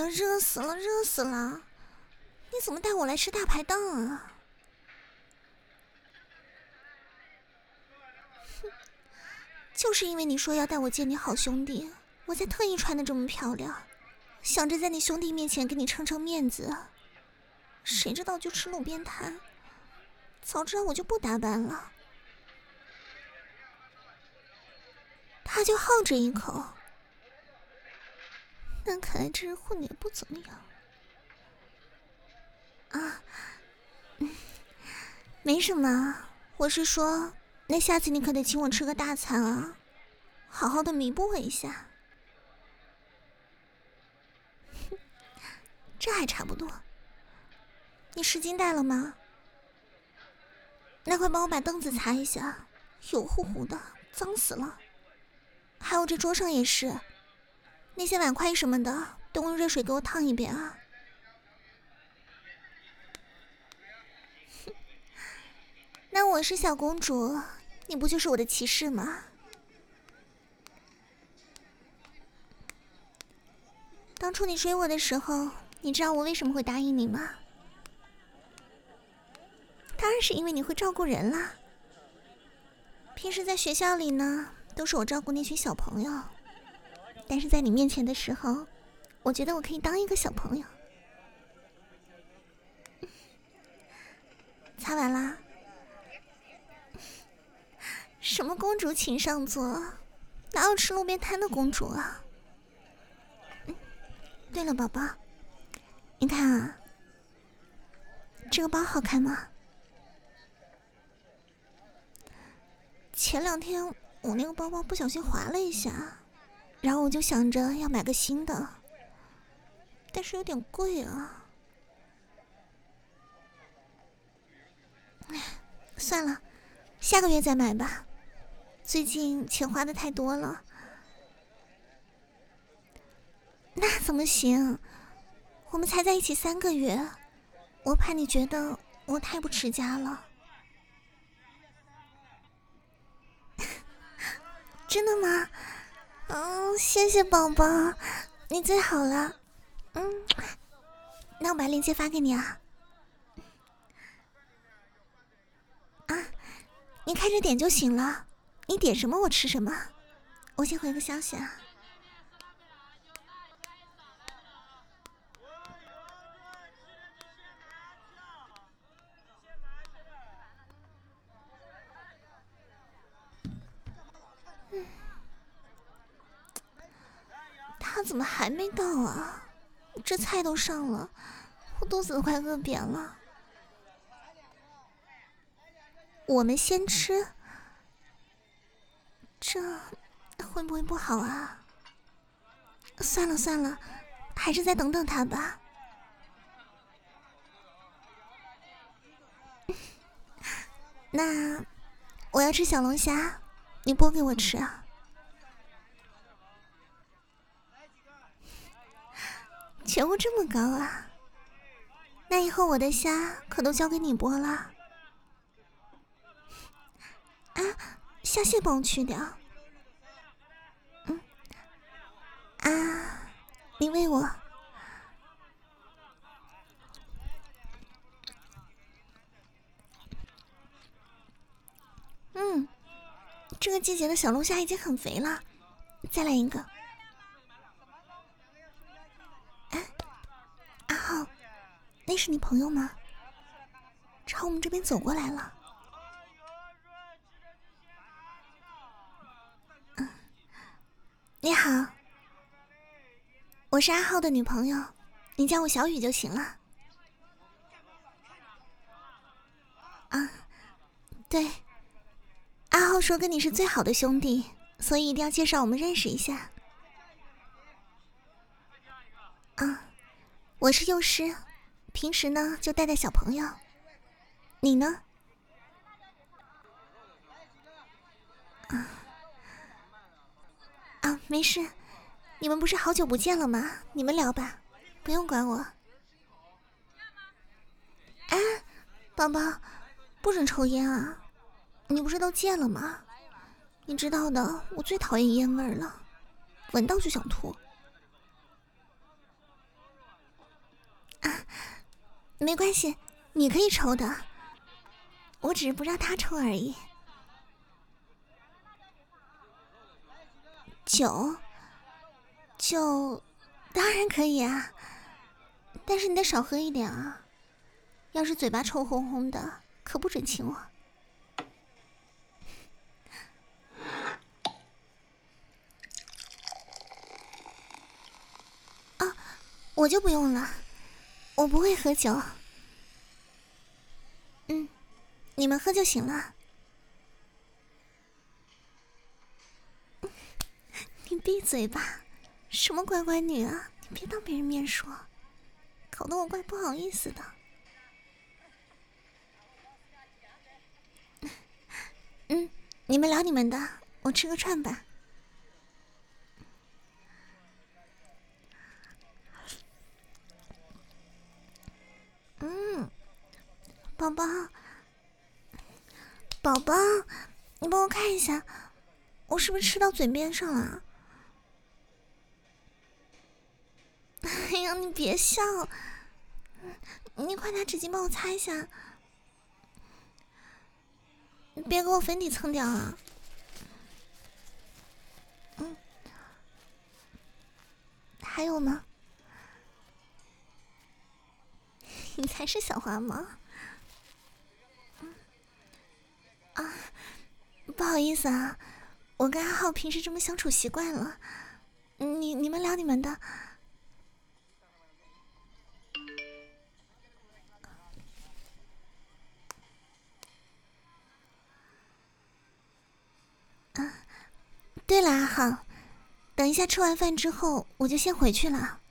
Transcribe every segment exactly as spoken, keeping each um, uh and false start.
热死了，热死了！你怎么带我来吃大排档啊？哼，就是因为你说要带我见你好兄弟，我才特意穿的这么漂亮，想着在你兄弟面前给你撑撑面子。谁知道就吃路边摊，早知道我就不打扮了。他就好这一口，那看来这人混的也不怎么样。啊，嗯，没什么，我是说，那下次你可得请我吃个大餐啊，好好的弥补我一下。哼，这还差不多。你湿巾带了吗？那快帮我把凳子擦一下，油乎乎的，脏死了。还有这桌上也是，那些碗筷什么的，都用热水给我烫一遍啊。那我是小公主，你不就是我的骑士吗？当初你追我的时候，你知道我为什么会答应你吗？当然是因为你会照顾人啦。平时在学校里呢，都是我照顾那群小朋友，但是在你面前的时候，我觉得我可以当一个小朋友。擦完啦？什么公主请上座？哪有吃路边摊的公主啊？嗯，对了，宝宝，你看啊，这个包好看吗？前两天我那个包包不小心划了一下，然后我就想着要买个新的，但是有点贵啊。算了，下个月再买吧。最近钱花的太多了。那怎么行？我们才在一起三个月，我怕你觉得我太不持家了。真的吗？嗯，谢谢宝宝，你最好了。嗯，那我把链接发给你啊。啊，你开着点就行了，你点什么我吃什么。我先回个消息啊。嗯，他怎么还没到啊？这菜都上了，我肚子都快饿扁了。我们先吃，这会不会不好啊？算了算了，还是再等等他吧。那我要吃小龙虾，你剥给我吃啊。觉悟这么高啊？那以后我的虾可都交给你剥了。啊，虾蟹帮我去掉。嗯，啊，你喂我。嗯，这个季节的小龙虾已经很肥了，再来一个。哎，阿浩，那是你朋友吗？朝我们这边走过来了。嗯，你好，我是阿浩的女朋友，你叫我小雨就行了。啊，对。阿浩说跟你是最好的兄弟，所以一定要介绍我们认识一下。啊，我是幼师，平时呢就带带小朋友。你呢？啊啊，没事，你们不是好久不见了吗？你们聊吧，不用管我。哎，宝宝，不准抽烟啊！你不是都戒了吗？你知道的，我最讨厌烟味了，闻到就想吐。 啊，没关系，你可以抽的，我只是不让他抽而已。酒，酒，当然可以啊，但是你得少喝一点啊，要是嘴巴臭烘烘的，可不准亲我。啊，我就不用了，我不会喝酒。嗯，你们喝就行了。你闭嘴吧，什么乖乖女啊！你别当别人面说，搞得我怪不好意思的。嗯，你们聊你们的，我吃个串吧。嗯，宝宝，宝宝，你帮我看一下，我是不是吃到嘴边上了？哎呀，你别笑，你快拿纸巾帮我擦一下，别给我粉底蹭掉啊！嗯，还有吗？你才是小花猫。嗯，啊，不好意思啊，我跟阿浩平时这么相处习惯了，你你们聊你们的。啊，对了，阿浩，等一下吃完饭之后，我就先回去了。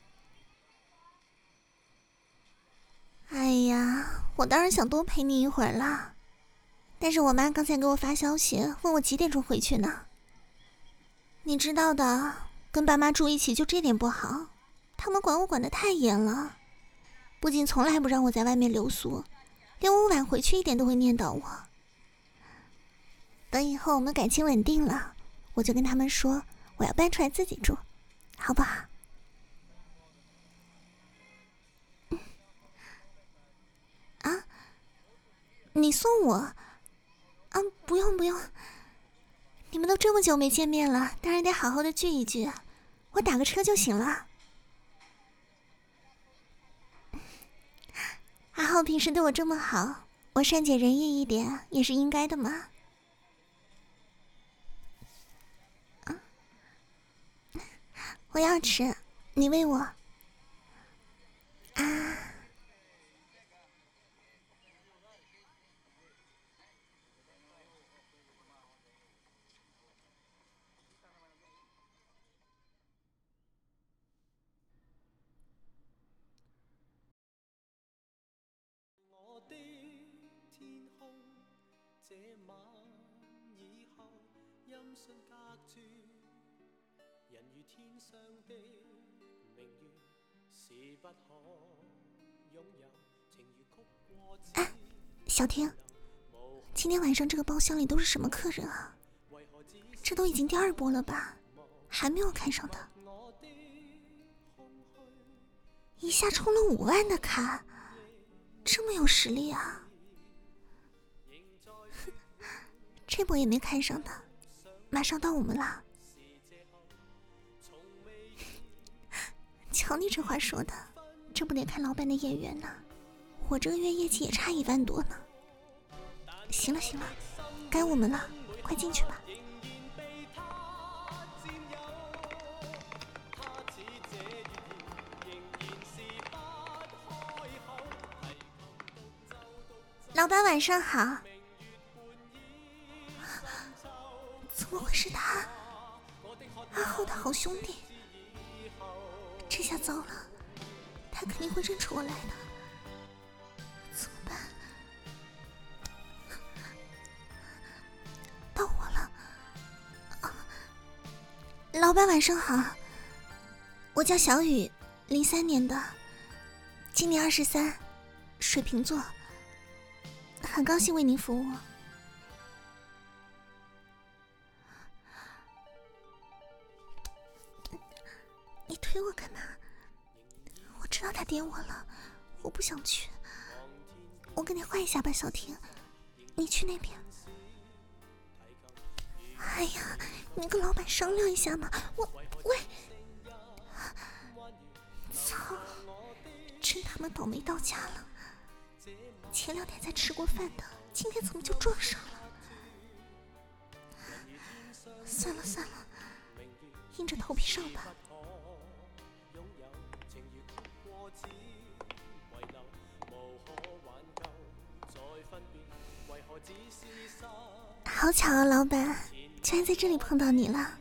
哎呀，我当然想多陪你一会儿啦，但是我妈刚才给我发消息，问我几点钟回去呢。你知道的，跟爸妈住一起就这点不好，他们管我管得太严了，不仅从来不让我在外面留宿，连我晚回去一点都会念叨我。等以后我们感情稳定了，我就跟他们说我要搬出来自己住，好不好？嗯、啊，你送我？啊，不用不用，你们都这么久没见面了，当然得好好的聚一聚，我打个车就行了。阿浩平时对我这么好，我善解人意一点也是应该的嘛。啊，我要吃，你喂我。啊。哎，小婷，今天晚上这个包厢里都是什么客人啊？这都已经第二波了吧，还没有看上的，一下充了五万的卡，这么有实力啊！这波也没看上的，马上到我们了。瞧你这话说的，这不得看老板的眼缘呢？我这个月业绩也差一万多呢。行了行了，该我们了，快进去吧。老板晚上好。怎么会是他？阿浩的好兄弟。这下糟了，他肯定会认出我来的。怎么办？到我了。啊，老板晚上好，我叫小雨，零三年的，今年二十三，水瓶座，很高兴为您服务。你推我干嘛？我知道他点我了， 我不想去。我跟你换一下吧，小婷，你去那边。哎呀，你跟老板商量一下嘛。我喂，操，真他妈倒霉到家了。前两天才吃过饭的，今天怎么就撞上了？算了算了，硬着头皮上吧。好巧啊，老板，居然在这里碰到你了。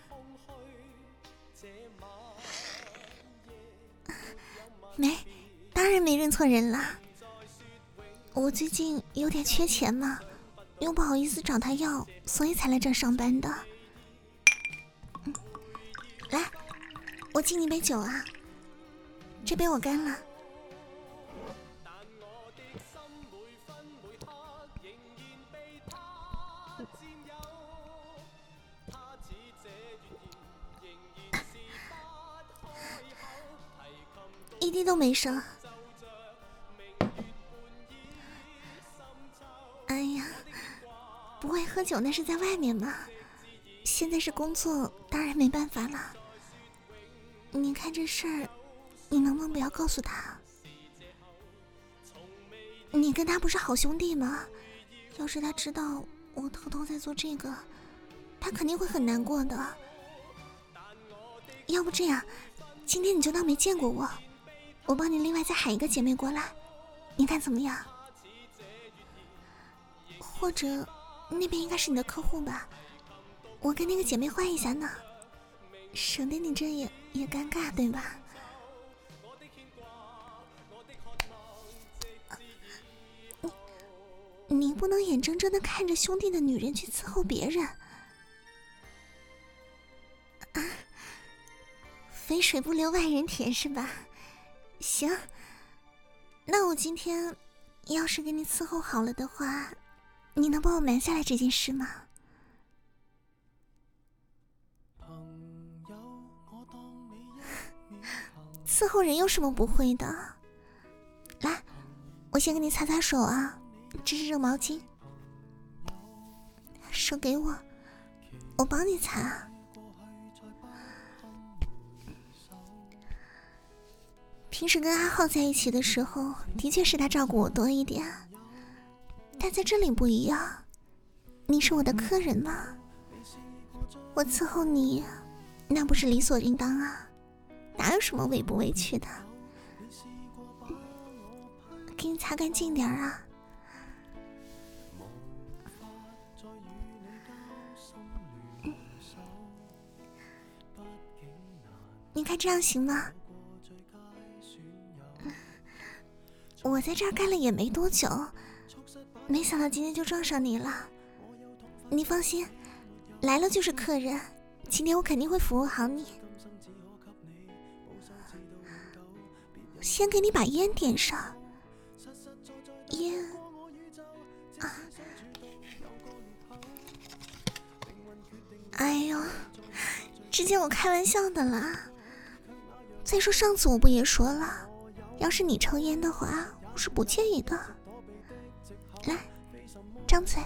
没，当然没认错人了。我最近有点缺钱嘛，又不好意思找他要，所以才来这儿上班的。嗯，来，我敬你杯酒啊，这杯我干了。一滴都没剩。哎呀，不会喝酒那是在外面嘛，现在是工作，当然没办法了。你看这事儿，你能不能不要告诉他？你跟他不是好兄弟吗？要是他知道我偷偷在做这个，他肯定会很难过的。要不这样，今天你就当没见过我，我帮你另外再喊一个姐妹过来，你看怎么样？或者那边应该是你的客户吧，我跟那个姐妹换一下呢，省得你这也也尴尬，对吧？你你不能眼睁睁的看着兄弟的女人去伺候别人啊！肥水不流外人田是吧？行，那我今天要是给你伺候好了的话，你能帮我瞒下来这件事吗？伺候人有什么不会的？来，我先给你擦擦手啊，这是热毛巾，手给我，我帮你擦。平时跟阿浩在一起的时候，的确是他照顾我多一点，但在这里不一样，你是我的客人嘛，我伺候你，那不是理所应当啊，哪有什么委不委屈的？给你擦干净点啊。你看这样行吗？我在这儿干了也没多久，没想到今天就撞上你了。你放心，来了就是客人，今天我肯定会服务好你。先给你把烟点上。烟啊！哎呦，之前我开玩笑的啦。再说上次我不也说了，要是你抽烟的话，我是不介意的。来，张嘴，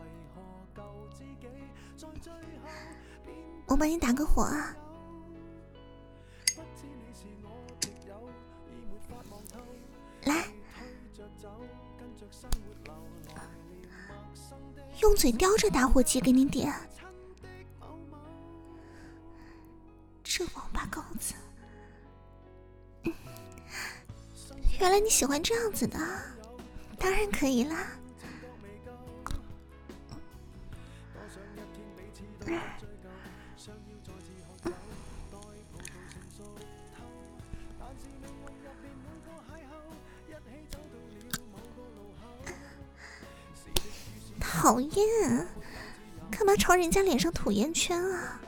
我帮你打个火啊。来，用嘴叼着打火机给你点。这王八羔子，嗯，原来你喜欢这样子的，当然可以啦。嗯嗯、讨厌，干嘛朝人家脸上吐烟圈啊？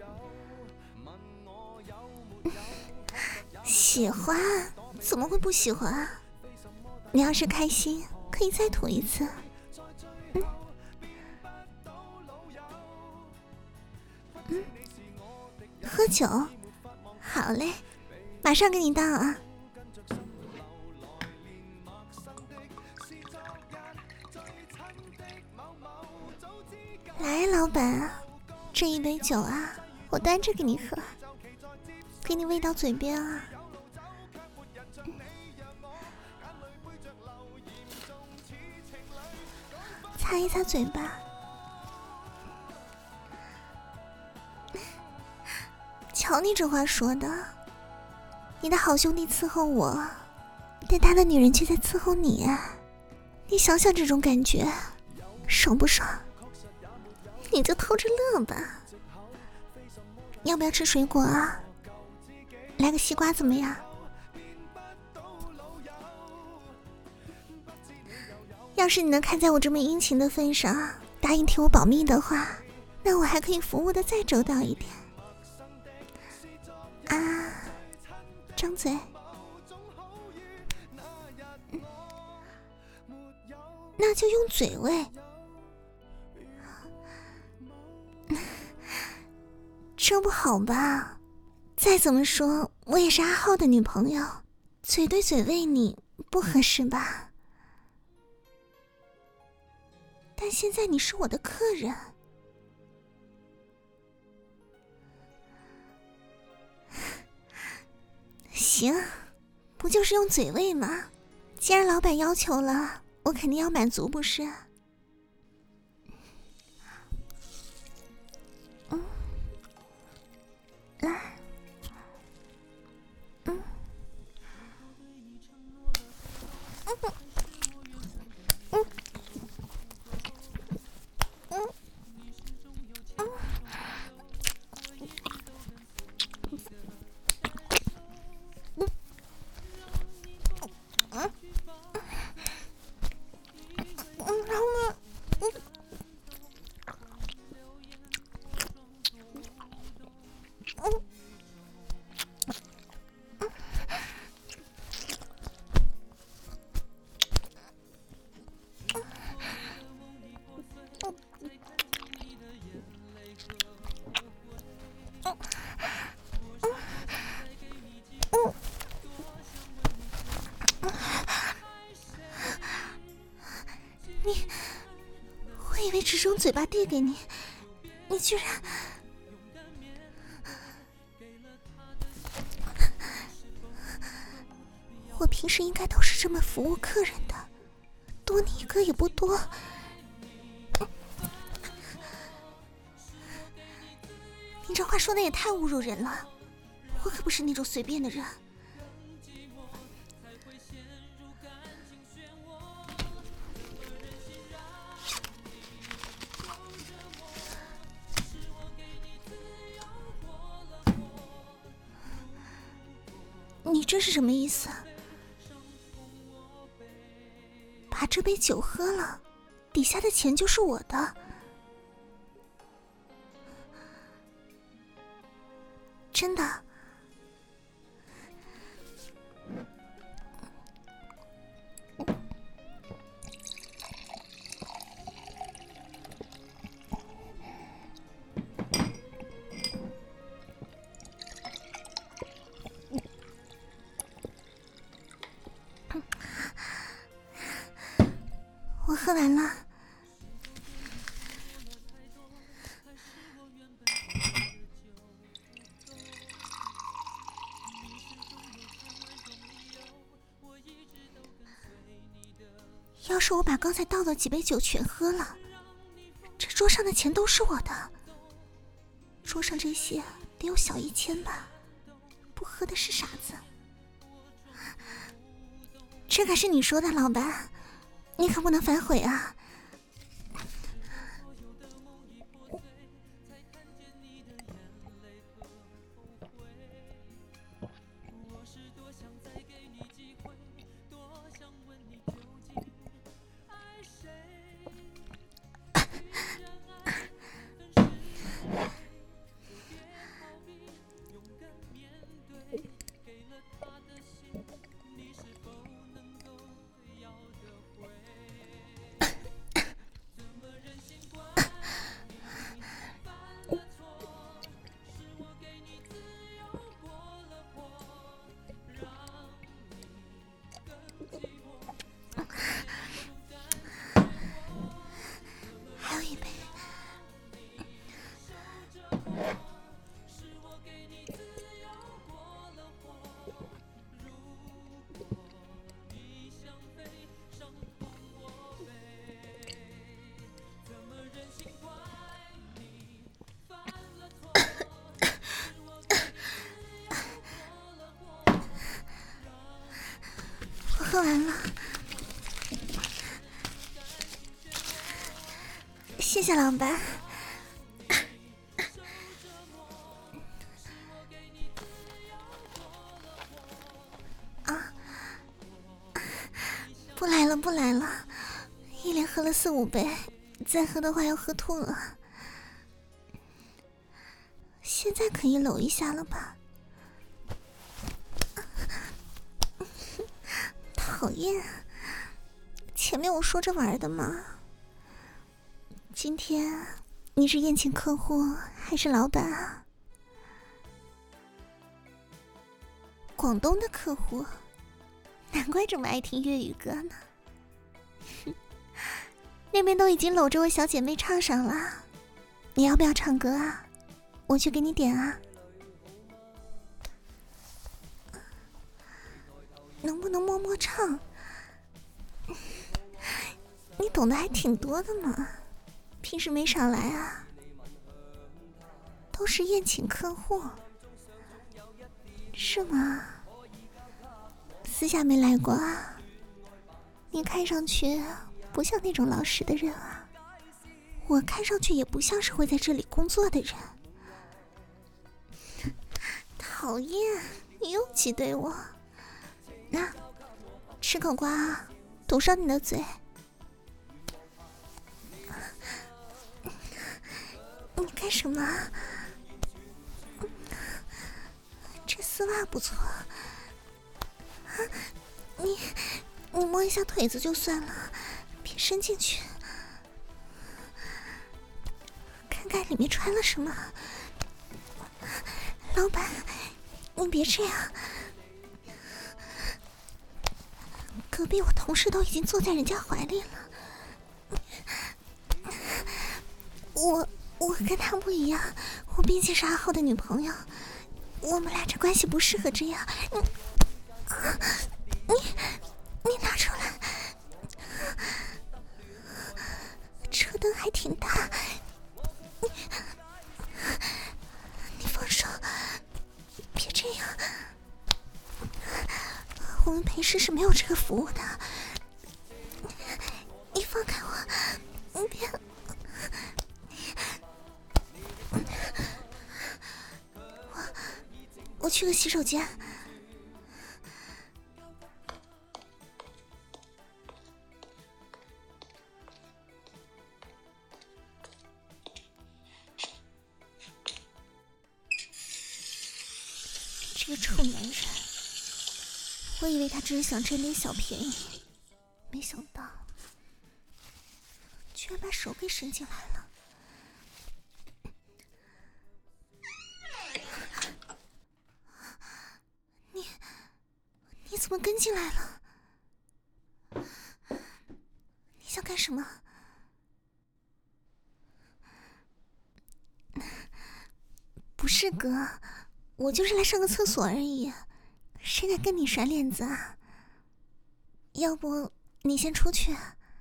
喜欢，怎么会不喜欢？你要是开心，可以再吐一次。嗯，嗯，喝酒，好嘞，马上给你倒啊。 老板啊，这一杯酒啊，我端着给你喝，给你喂到嘴边啊。嗯、擦一擦嘴巴。瞧你这话说的，你的好兄弟伺候我，但他的女人却在伺候你啊！你想想这种感觉，爽不爽？你就偷着乐吧。要不要吃水果啊？来个西瓜怎么样？要是你能看在我这么殷勤的份上，答应替我保密的话，那我还可以服务的再周到一点。啊，张嘴。嗯，那就用嘴喂。这不好吧？再怎么说，我也是阿浩的女朋友，嘴对嘴喂你不合适吧？但现在你是我的客人。行，不就是用嘴喂吗？既然老板要求了，我肯定要满足，不是？嗯，来，嗯，嗯，嗯，嗯，嗯。你，我以为只是用嘴巴递给你，你居然……我平时应该都是这么服务客人的，多你一个也不多。你这话说的也太侮辱人了，我可不是那种随便的人。你这是什么意思？把这杯酒喝了，底下的钱就是我的。真的？我喝完了。要是我把刚才倒的几杯酒全喝了，这桌上的钱都是我的。桌上这些得有小一千吧，不喝的是傻子。这可是你说的，老板，你可不能反悔啊！ 谢谢老板。啊，不来了不来了，一连喝了四五杯，再喝的话要喝吐了。现在可以搂一下了吧？讨厌，前面我说着玩的嘛。今天你是宴请客户还是老板啊？广东的客户，难怪这么爱听粤语歌呢。那边都已经搂着我小姐妹唱上了，你要不要唱歌啊？我去给你点啊。能不能摸摸唱？你懂得还挺多的嘛，平时没少来啊。都是宴请客户，是吗？私下没来过啊？你看上去不像那种老实的人啊，我看上去也不像是会在这里工作的人。讨厌，你又挤兑我。那、啊、吃口瓜啊，堵上你的嘴。你干什么？这丝袜不错。啊、你你摸一下腿子就算了，别伸进去，看看里面穿了什么。老板，你别这样。隔壁我同事都已经坐在人家怀里了。我我跟他不一样，我毕竟是阿浩的女朋友，我们俩这关系不适合这样。你你你拿出来，车灯还挺大。你你放手，别这样。我们陪侍是没有这个服务的。你放开我，你别。我我去个洗手间。这个臭男人，我以为他只是想占点小便宜，没想到居然把手给伸进来了。你你怎么跟进来了？你想干什么？不是哥，我就是来上个厕所而已，谁敢跟你甩脸子啊？要不你先出去。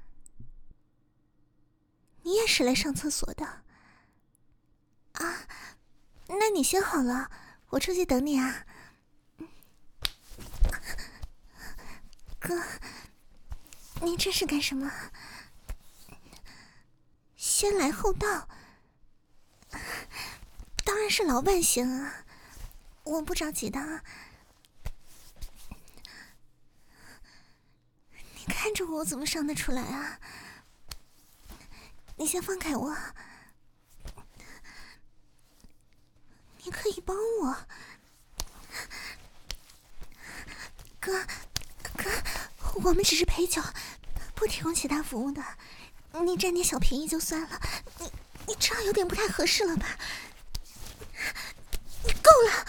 你也是来上厕所的啊？那你先好了，我出去等你啊。哥，你这是干什么？先来后到，当然是老板先啊，我不着急的啊。你看着我，我怎么上得出来啊？你先放开我，你可以帮我。哥哥，我们只是陪酒，不提供其他服务的，你占点小便宜就算了，你你这样有点不太合适了吧？你够了！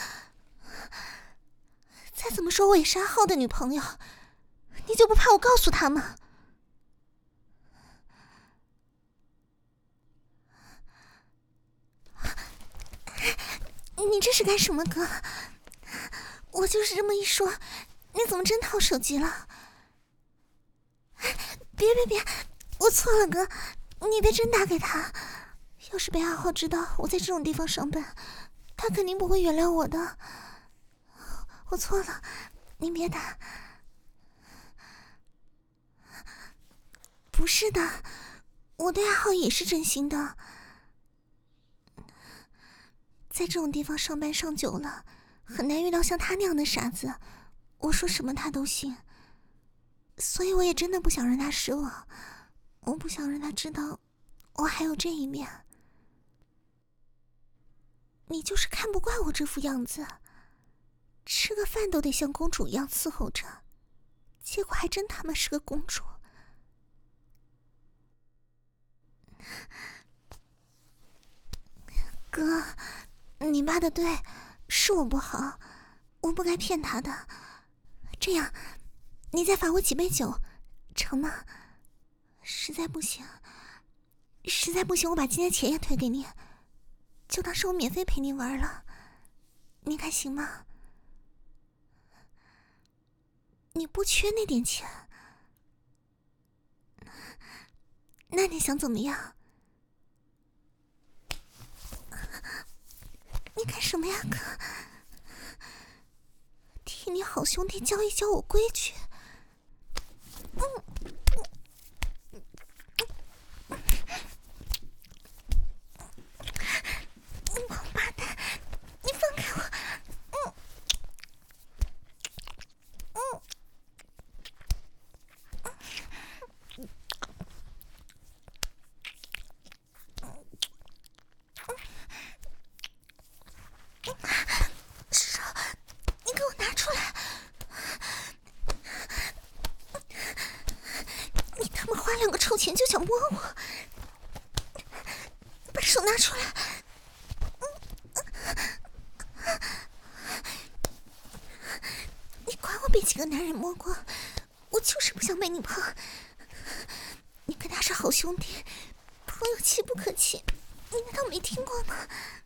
再怎么说我也是阿浩的女朋友，你就不怕我告诉他吗？你这是干什么，哥？我就是这么一说，你怎么真掏手机了？别别别，我错了，哥，你别真打给他。要是被阿浩知道我在这种地方上班，他肯定不会原谅我的。我错了，你别打。不是的， 我对阿浩也是真心的。在这种地方上班上久了，很难遇到像他那样的傻子，我说什么他都信。所以我也真的不想让他失望，我不想让他知道我还有这一面。你就是看不惯我这副样子，吃个饭都得像公主一样伺候着，结果还真他妈是个公主。哥，你爸的对，是我不好，我不该骗他的。这样，你再罚我几杯酒，成吗？实在不行，实在不行，我把今天钱也退给你，就当是我免费陪你玩了。你看行吗？你不缺那点钱，那你想怎么样？你干什么呀，哥？替你好兄弟教一教我规矩。嗯，王八蛋，你放开我！嗯嗯。手，你给我拿出来！你他妈花两个臭钱就想摸我，把手拿出来！你管我被几个男人摸过，我就是不想被你碰。你跟他是好兄弟，朋友妻不可欺，你难道没听过吗？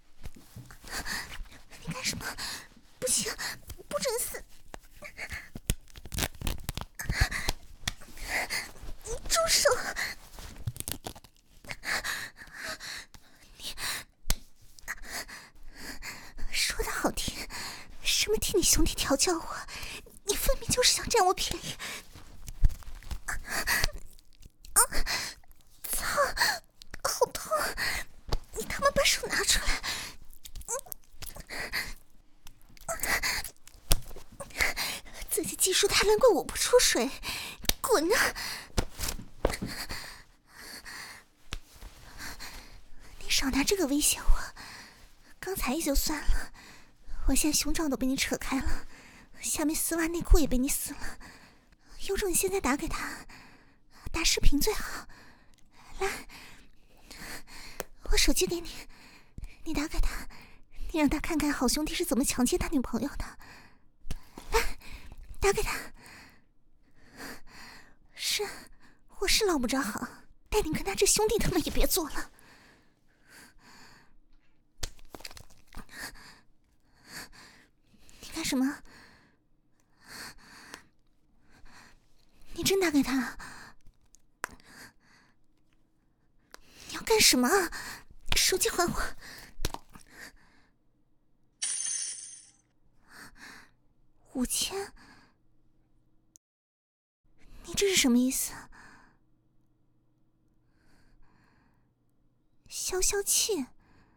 你干什么？不行，不准死！你住手！你说的好听，什么替你兄弟调教我？你分明就是想占我便宜！啊！操！好痛！你他妈把手拿出来！自己技术太烂，怪我不出水，滚啊！你少拿这个威胁我，刚才也就算了，我现在胸罩都被你扯开了，下面丝袜内裤也被你撕了，有种你现在打给他，打视频最好。来，我手机给你，你打给他，你让他看看好兄弟是怎么强奸他女朋友的。来，打给他。是，我是捞不着好，但你跟他这兄弟他妈也别做了。你干什么？你真打给他？你要干什么？手机还我！五千？你这是什么意思？消消气？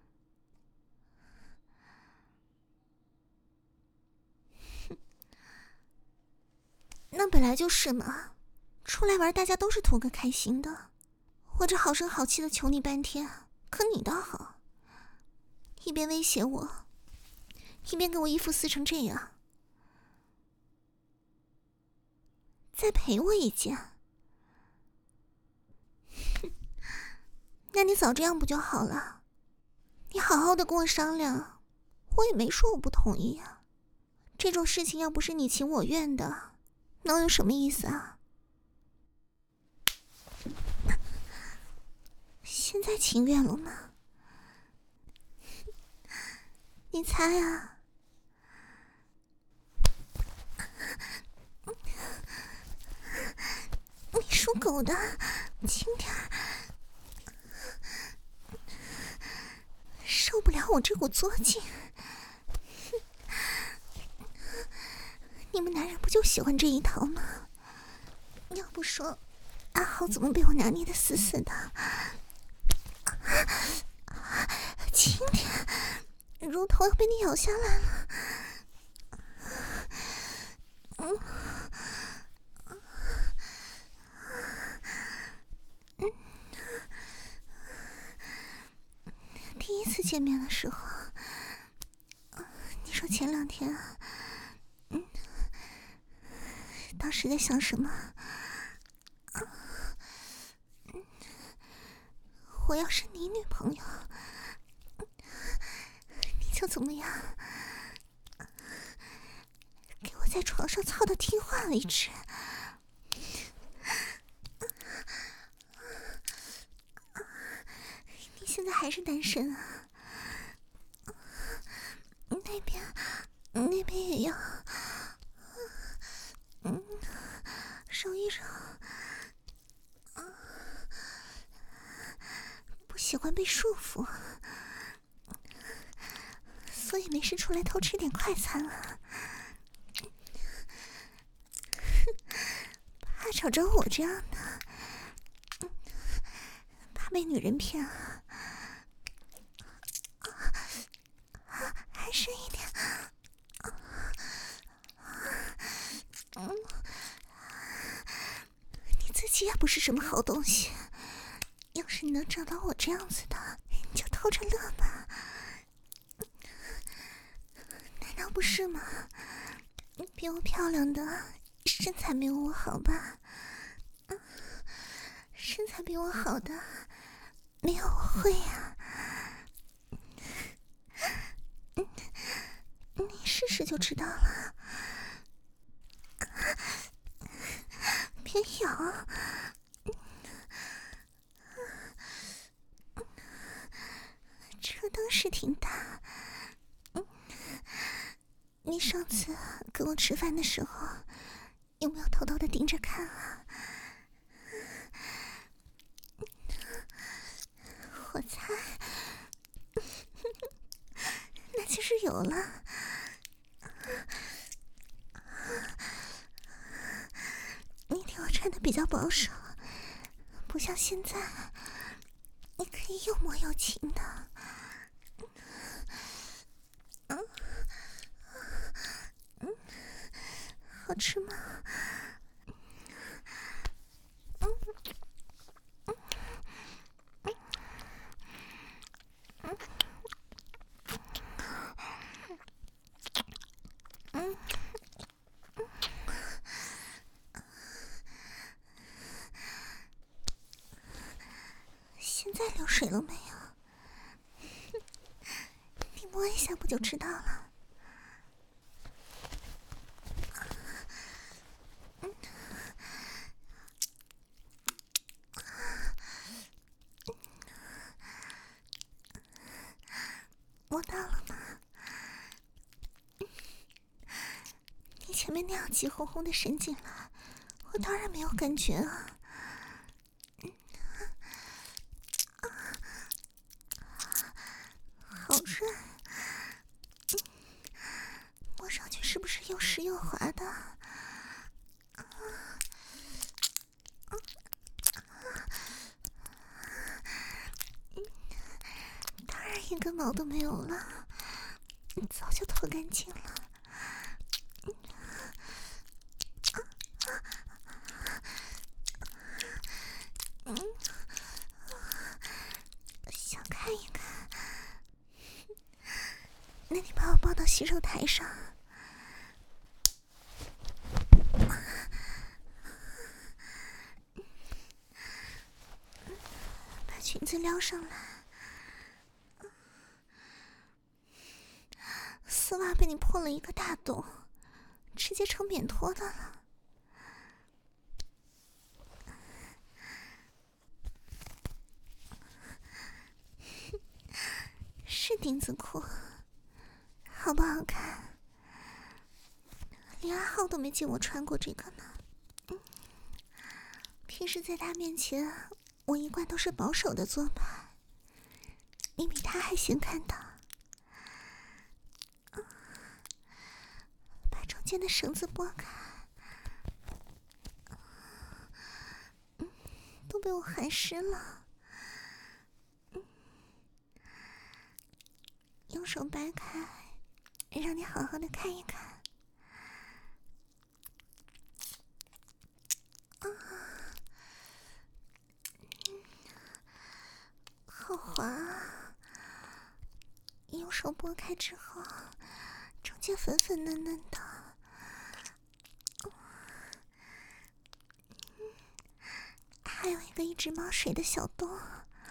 那本来就是嘛，出来玩大家都是图个开心的。我这好声好气的求你半天，可你倒好，一边威胁我，一边给我衣服撕成这样。再赔我一件，那你早这样不就好了？你好好的跟我商量，我也没说我不同意啊。这种事情要不是你情我愿的，能有什么意思啊？现在情愿了吗？你猜啊？你属狗的，轻点儿，受不了我这股作劲。你们男人不就喜欢这一套吗？要不说阿豪怎么被我拿捏的死死的？ 乳头要被你咬下来了。嗯，嗯，第一次见面的时候，你说前两天，嗯，当时在想什么？我要是你女朋友，你就怎么样？给我在床上操到听话为止。你现在还是单身啊？那边，那边也要，嗯，揉一揉。不喜欢被束缚，所以没事出来偷吃点快餐了。怕找着我这样的，怕被女人骗啊！还剩一点。嗯，你自己也不是什么好东西。要是你能找到我这样子的，你就偷着乐嘛，难道不是吗？比我漂亮的身材没有我好吧？身材比我好的没有我会呀、啊。你试试就知道了。别咬。这灯是挺大。嗯，你上次跟我吃饭的时候，有没有偷偷的盯着看啊？我猜，那就是有了。那天我穿的比较保守，不像现在，你可以又摸又亲的。嗯，嗯，好吃吗？嗯嗯嗯嗯嗯。现在流水了没有？你摸一下不就知道了？嗯，摸到了吗？你前面那样急哄哄的伸进来，我当然没有感觉啊。好润，嗯，摸上去是不是又湿又滑的？当然一根毛都没有了，早就脱干净了。嗯，想看一看，那你把我抱到洗手台上。把裙子撩上来，丝袜被你破了一个大洞，直接成免脱的了。是丁字裤，好不好看？连阿浩都没见我穿过这个呢。嗯，平时在他面前，我一贯都是保守的做派。你比他还先看到。嗯，把中间的绳子拨开。嗯，都被我含湿了。嗯， 用手掰开，让你好好的看一看。啊，好滑啊！用手拨开之后，中间粉粉嫩嫩的，还有一个一直冒水的小洞。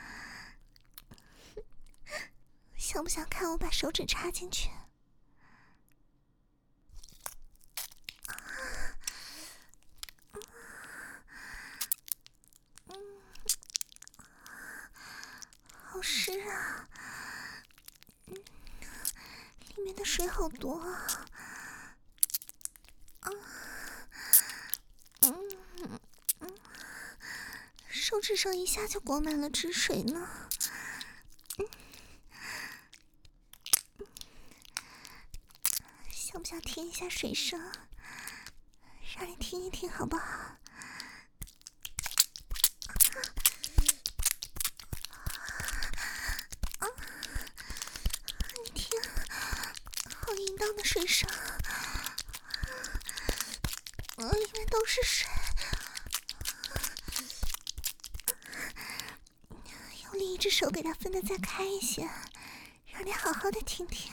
想不想看我把手指插进去？好湿啊！嗯，里面的水好多啊！啊，嗯嗯，手指上一下就裹满了汁水呢。嗯，想不想听一下水声？让你听一听好不好？荡的水声，呃，里面都是水，用另一只手给它分得再开一些，让你好好的听听。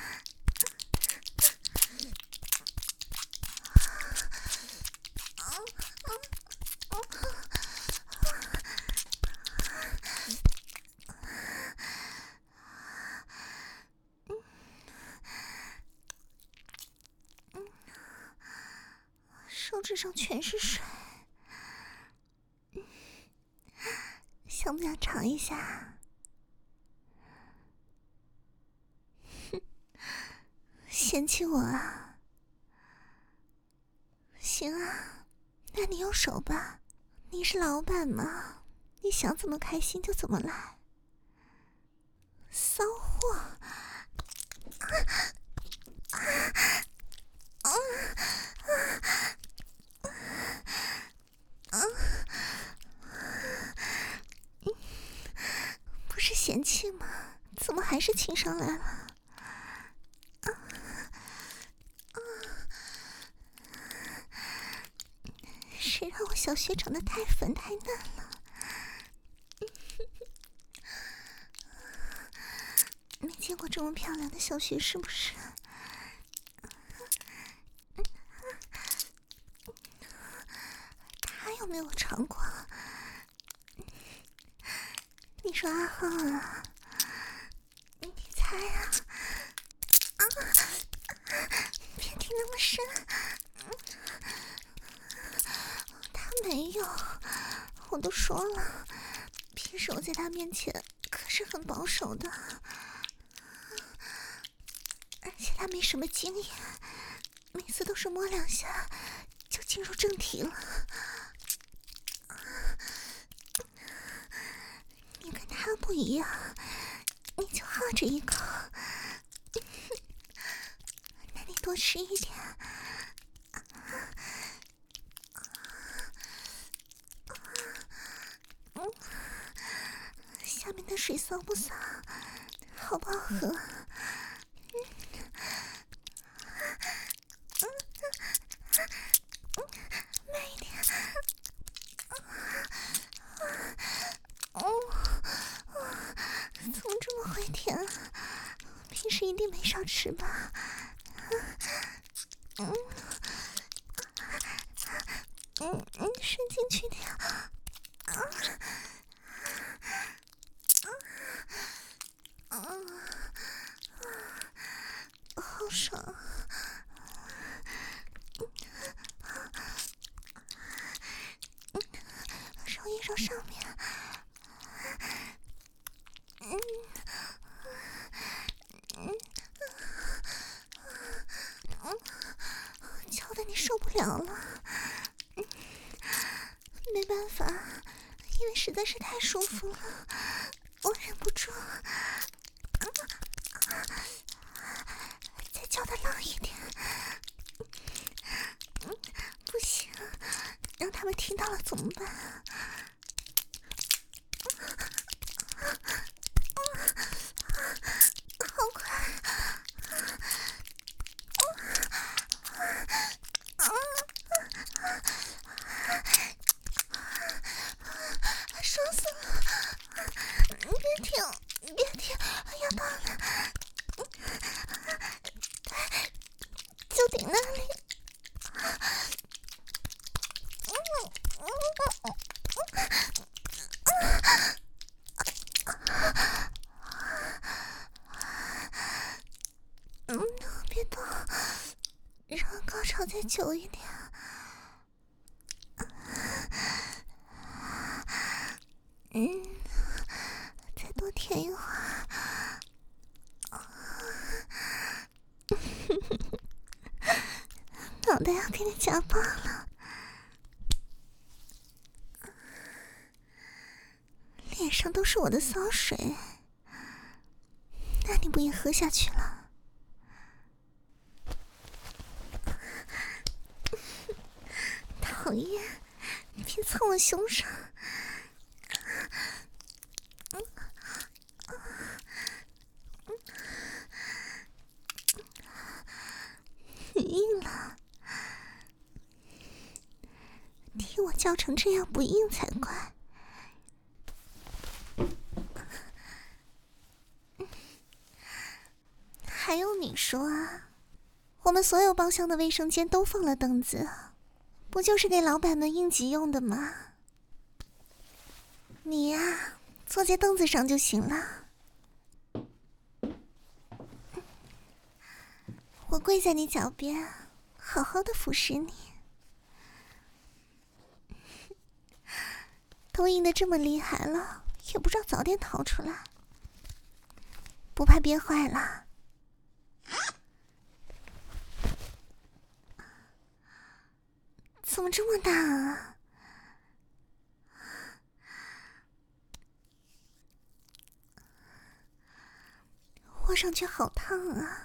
手指上全是水，想不想尝一下？哼，嫌弃我啊？行啊，那你用手吧，你是老板嘛，你想怎么开心就怎么来。骚货！啊啊啊啊！不是嫌弃吗？怎么还是亲上来了？啊啊！谁让我小穴长得太粉太嫩了？没见过这么漂亮的小穴是不是？他有没有尝过？你说阿浩啊，你猜啊？啊！别听那么深，他没有，我都说了，平时我在他面前可是很保守的，而且他没什么经验，每次都是摸两下就进入正题了。你跟他不一样，你就好这一口，那你多吃一点。嗯，下面的水骚不骚？好不好喝？嗯嗯嗯，慢一点。哦，怎么这么会甜啊？平时一定没少吃吧？嗯嗯嗯，伸进去点。啊啊啊！好爽！揉一揉上面。嗯嗯嗯，敲得你受不了了。嗯，没办法，因为实在是太舒服了，我忍不住。嗯，再叫得浪一点。嗯，不行，让他们听到了怎么办？好快！ 别动，让高潮再久一点。嗯，再多舔一会儿。脑袋要给你夹爆了，脸上都是我的骚水，那你不也喝下去了？讨厌，别蹭我胸上。你硬了，听我叫成这样不硬才怪。还用你说啊？我们所有包厢的卫生间都放了凳子，不就是给老板们应急用的吗？你呀，坐在凳子上就行了。我跪在你脚边，好好的服侍你。都硬得这么厉害了，也不知道早点逃出来，不怕憋坏了？怎么这么大啊？握上去好烫啊！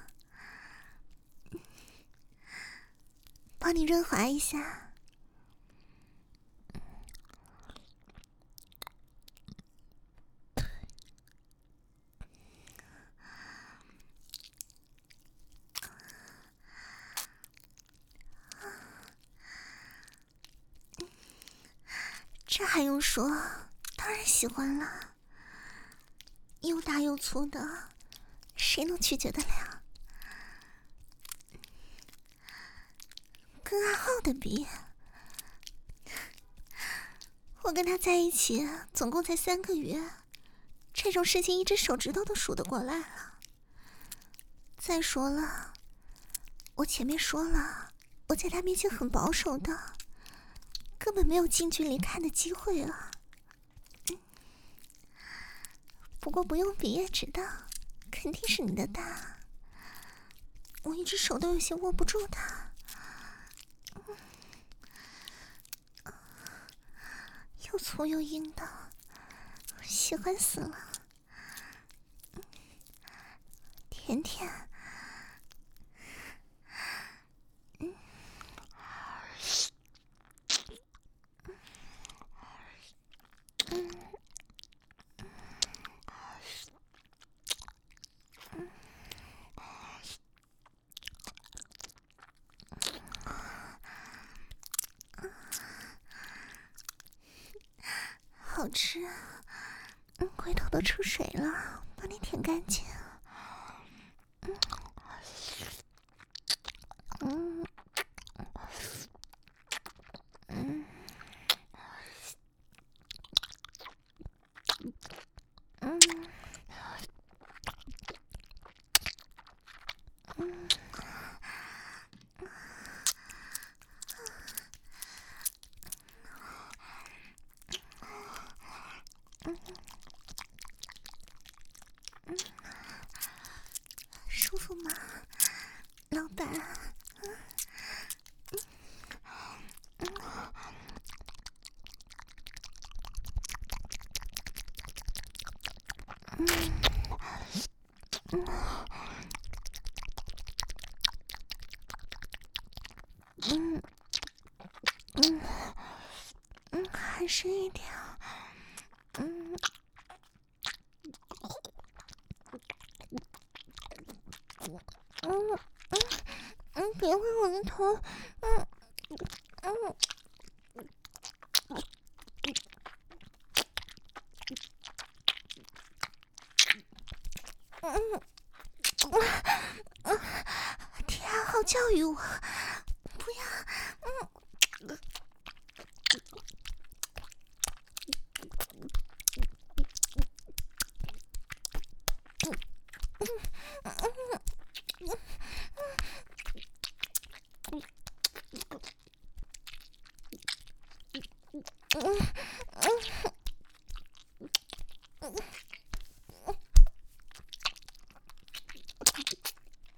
帮你润滑一下。这还用说？当然喜欢了。又大又粗的，谁能拒绝得了？跟阿浩的比，我跟他在一起总共才三个月，这种事情一只手指头都数得过来了。再说了，我前面说了，我在他面前很保守的，根本没有近距离看的机会啊。不过不用比也知道，肯定是你的大。我一只手都有些握不住它，又粗又硬的，喜欢死了。甜甜，嗯，嗯。好吃啊！嗯，龟头都出水了，帮你舔干净。嗯，嗯，嗯，嗯，嗯。舒服吗，老板？嗯，嗯，嗯，嗯，嗯，还深一点。嗯。嗯嗯嗯，别碰我的头，嗯嗯嗯嗯，天啊，好教育我，不要，嗯嗯嗯嗯。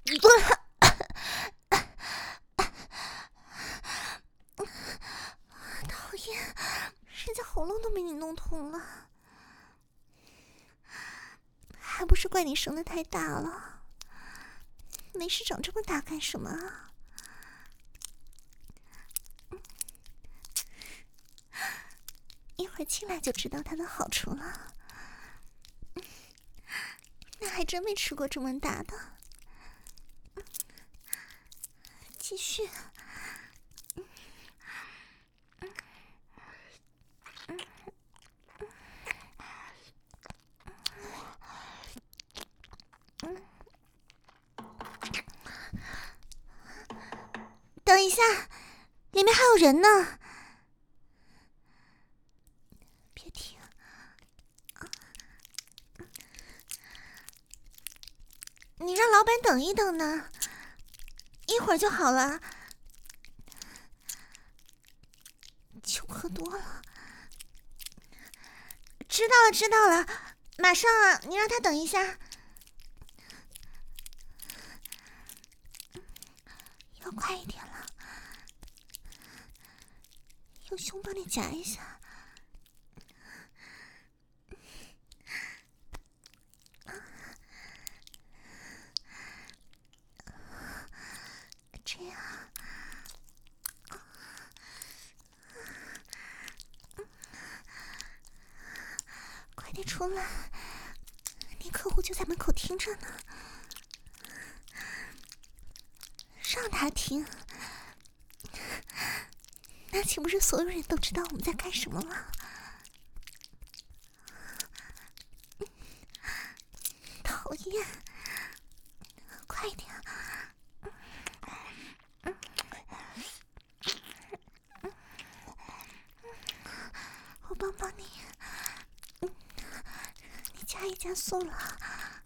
讨厌，人家喉咙都被你弄痛了，还不是怪你生的太大了。没事长这么大干什么啊？一会儿进来就知道它的好处了。那还真没吃过这么大的。继续。等一下，里面还有人呢。别停。你让老板等一等呢，一会儿就好了。酒喝多了。知道了，知道了，马上啊！你让他等一下。要快一点了，用胸帮你夹一下。这样。快点出来，你客户就在门口听着呢。让他听，那岂不是所有人都知道我们在干什么了？讨厌，快点！我帮帮你，你加一加速了。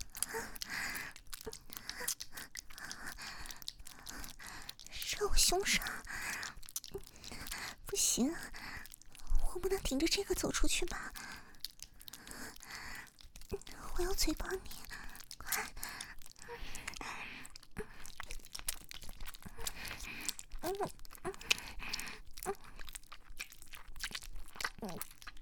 射我胸上，不行，我不能顶着这个走出去吧？我要嘴帮你，快！嗯嗯嗯嗯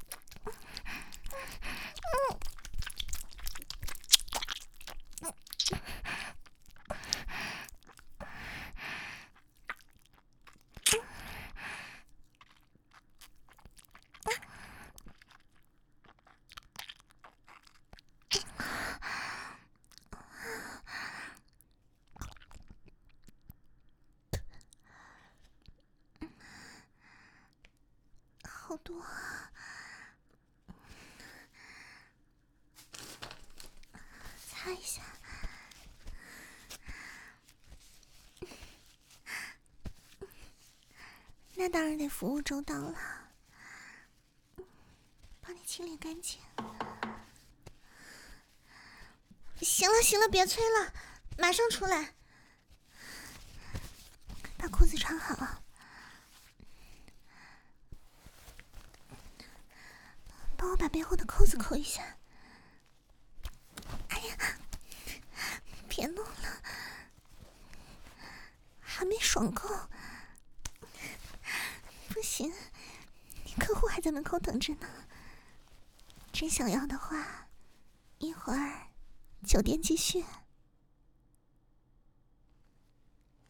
好多啊！擦一下。那当然得服务周到了，帮你清理干净。行了行了，别催了，马上出来。把裤子穿好。帮我把背后的扣子扣一下。哎呀，别弄了，还没爽够。不行，你客户还在门口等着呢。真想要的话，一会儿酒店继续。